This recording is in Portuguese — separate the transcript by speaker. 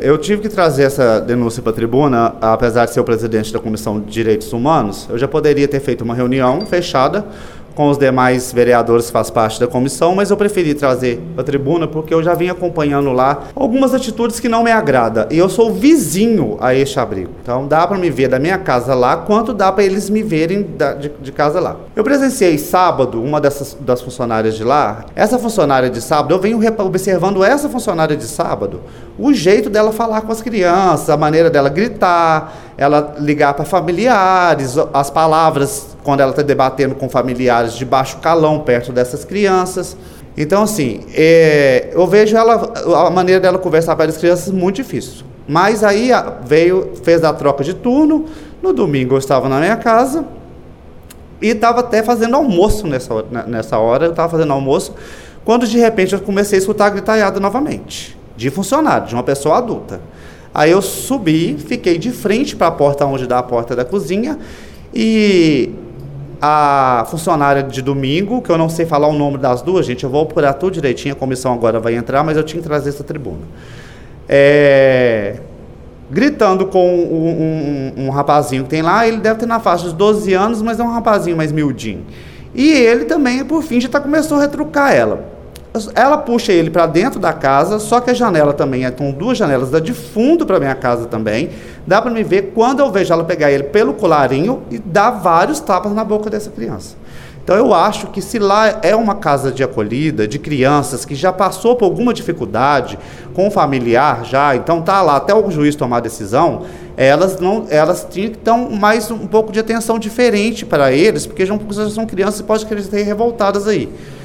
Speaker 1: Eu tive que trazer essa denúncia para a tribuna, apesar de ser o presidente da Comissão de Direitos Humanos. Eu já poderia ter feito uma reunião fechada com os demais vereadores que fazem parte da comissão, mas eu preferi trazer para a tribuna porque eu já vim acompanhando lá algumas atitudes que não me agradam. E eu sou vizinho a este abrigo. Então dá para me ver da minha casa lá, quanto dá para eles me verem de casa lá. Eu presenciei sábado uma das funcionárias de lá. Essa funcionária de sábado, eu venho observando essa funcionária de sábado, o jeito dela falar com as crianças, a maneira dela gritar, ela ligar para familiares, as palavras quando ela está debatendo com familiares de baixo calão perto dessas crianças. Então, assim, eu vejo a maneira dela conversar para as crianças muito difícil. Mas aí fez a troca de turno. No domingo eu estava na minha casa e estava até fazendo almoço nessa hora. Eu estava fazendo almoço quando de repente eu comecei a escutar a gritaiada novamente, de funcionário, de uma pessoa adulta. Aí eu subi, fiquei de frente para a porta onde dá a porta da cozinha e a funcionária de domingo, que eu não sei falar o nome das duas, gente, eu vou apurar tudo direitinho, a comissão agora vai entrar, mas eu tinha que trazer essa tribuna. Gritando com um rapazinho que tem lá, ele deve ter na faixa de 12 anos, mas é um rapazinho mais miudinho. E ele também, por fim, já começou a retrucar ela. Ela puxa ele para dentro da casa, só que a janela também, com duas janelas, dá de fundo para minha casa também. Dá para me ver quando eu vejo ela pegar ele pelo colarinho e dar vários tapas na boca dessa criança. Então eu acho que se lá é uma casa de acolhida, de crianças que já passou por alguma dificuldade com o familiar já, então tá lá até o juiz tomar a decisão, elas tinham que dar um pouco de atenção diferente para eles, porque já são crianças e podem ser revoltadas aí.